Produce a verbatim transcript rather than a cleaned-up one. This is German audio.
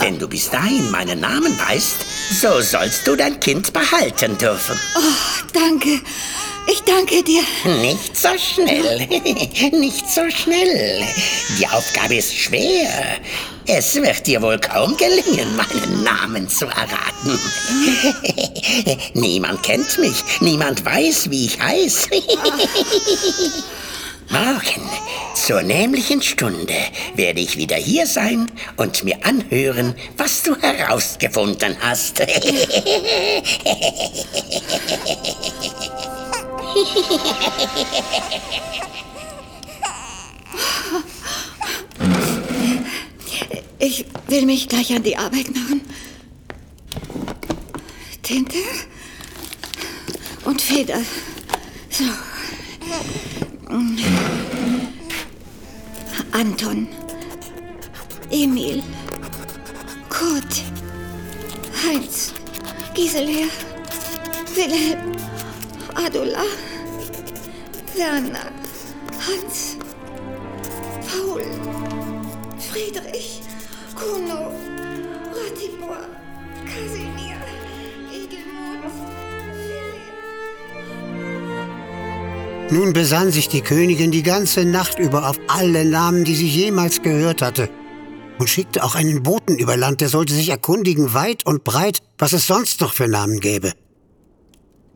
Wenn du bis dahin meinen Namen weißt, so sollst du dein Kind behalten dürfen. Oh, danke. Ich danke dir. Nicht so schnell. Nicht so schnell. Die Aufgabe ist schwer. Es wird dir wohl kaum gelingen, meinen Namen zu erraten. Niemand kennt mich. Niemand weiß, wie ich heiße. Morgen, zur nämlichen Stunde, werde ich wieder hier sein und mir anhören, was du herausgefunden hast. Ich will mich gleich an die Arbeit machen. Tinte und Feder. So. Anton, Emil, Kurt, Heinz, Gisela, Wilhelm, Adula, Werner, Hans, Paul, Friedrich, Kuno, Ratibor, Kasimir, Edelmut, Philipp. Nun besann sich die Königin die ganze Nacht über auf alle Namen, die sie jemals gehört hatte, und schickte auch einen Boten über Land, der sollte sich erkundigen, weit und breit, was es sonst noch für Namen gäbe.